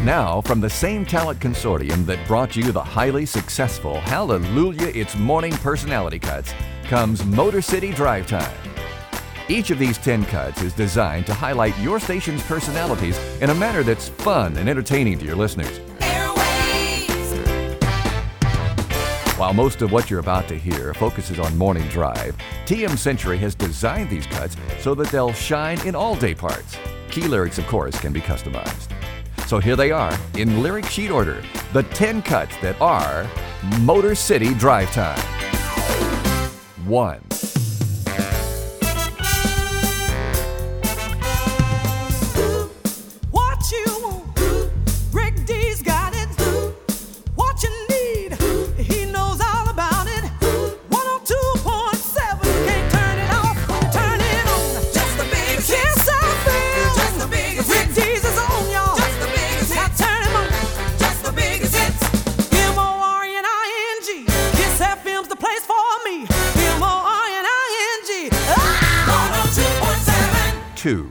Now, from the same talent consortium that brought you the highly successful Hallelujah It's Morning personality cuts comes Motor City Drive Time. Each of these 10 cuts is designed to highlight your station's personalities in a manner that's fun and entertaining to your listeners. While most of what you're about to hear focuses on morning drive, TM Century has designed these cuts so that they'll shine in all day parts. Key lyrics, of course, can be customized. So here they are, in lyric sheet order, the 10 cuts that are Motor City Drive Time. 1. What you want, Rick D's got it. What you need, he knows all about it. 102.7, can't turn it off, turn it on. Just the biggest hits I feel. Just the biggest Rick D's is on, y'all. Just the biggest hits. Now turn him on. Just the biggest hits. M-O-R-N-I-N-G. Kiss FM's the place for me. M-O-R-N-I-N-G. 102.7. 2.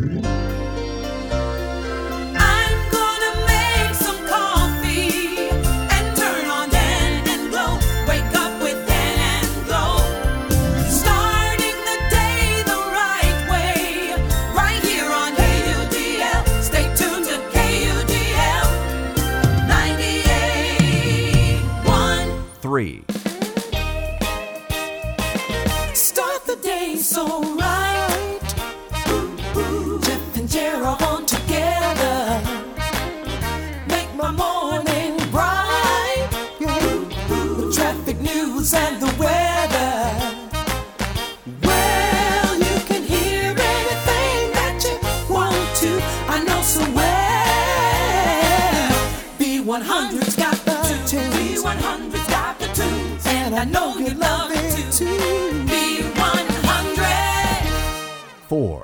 Start the day so right. Jeff and Gerald on together. Make my morning bright. With traffic news and the weather. Well, you can hear anything that you want to. I know so well. B100's got the tunes. B100's got the tunes. And I know you love it too. B100. 4.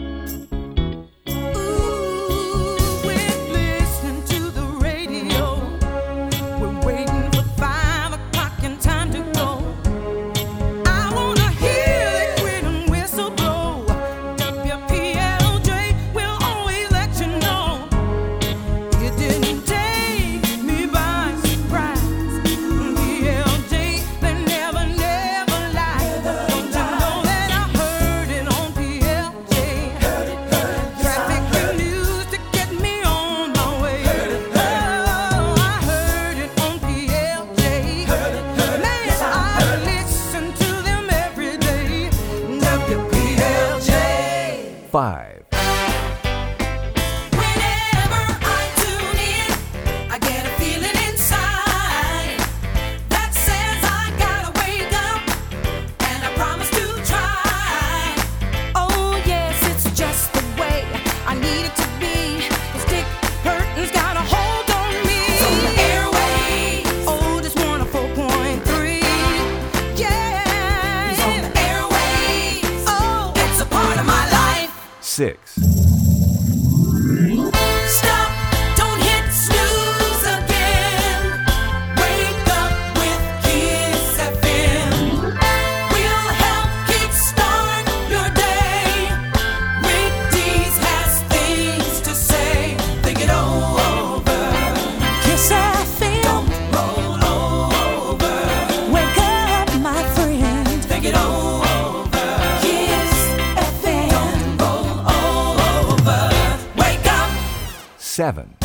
Seven.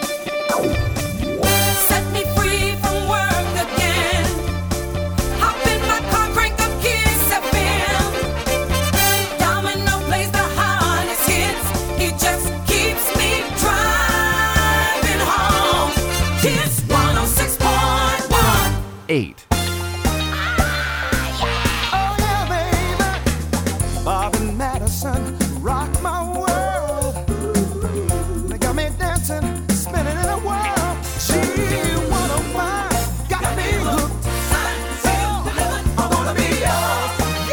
Set me free from work again. Hop in my car, crank up Kiss FM. Domino plays the hottest hits. He just keeps me driving home. Kiss 106.1. 8. Oh yeah, baby. Bob and Madison rock my world. Spinning in a whirl. She 105, got me hooked. I wanna be yours.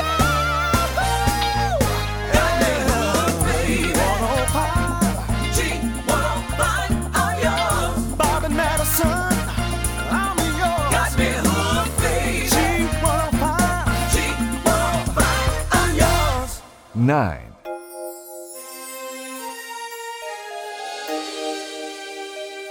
G105, I'm yours. Bob and Madison, I'm yours. Got me hooked, baby. G105, I'm yours. 9.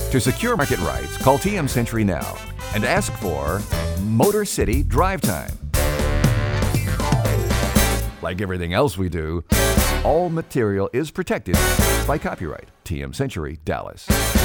To secure market rights, call TM Century now and ask for Motor City Drive Time. Like everything else we do, all material is protected by copyright TM Century, Dallas.